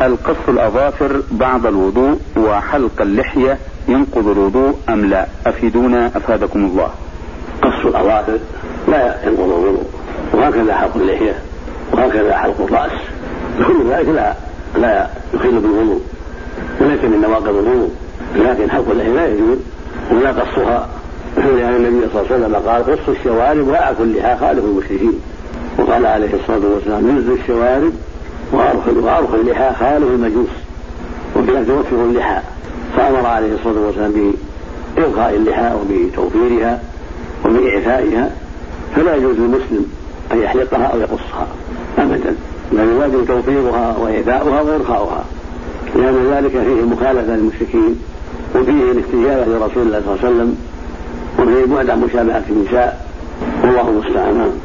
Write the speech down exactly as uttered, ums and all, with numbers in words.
هل قص الأظافر بعد الوضوء وحلق اللحية ينقض الوضوء أم لا؟ أفيدونا أفادكم الله. قص الأظافر لا ينقض الوضوء، وهكذا حلق اللحية، وهكذا حلق الرأس، كل ذلك لا لا يخل بالوضوء وليس من نواقض الوضوء، لكن حلق اللحية لا يجوز ولا قصها، لأن النبي صلى الله عليه وسلم قال قص الشوارب وأعف اللحى خالف المشركين، وقال عليه الصلاة والسلام نزل الشوارب وأرخ اللحى خالف المجوس، وبأن توفر اللحى، فأمر عليه الصلاة والسلام بإلقاء اللحى وبتوفيرها وبإعفائها، فلا يجوز للمسلم أن يحلقها أو يقصها أبدا، بل يواجب توفيرها وإعفاؤها وإرخاؤها، لأن ذلك فيه مخالفة للمشركين، وفيه الاستجابة لرسول الله صلى الله عليه وسلم، وفيه بعد مشابهة النساء، والله المستعان.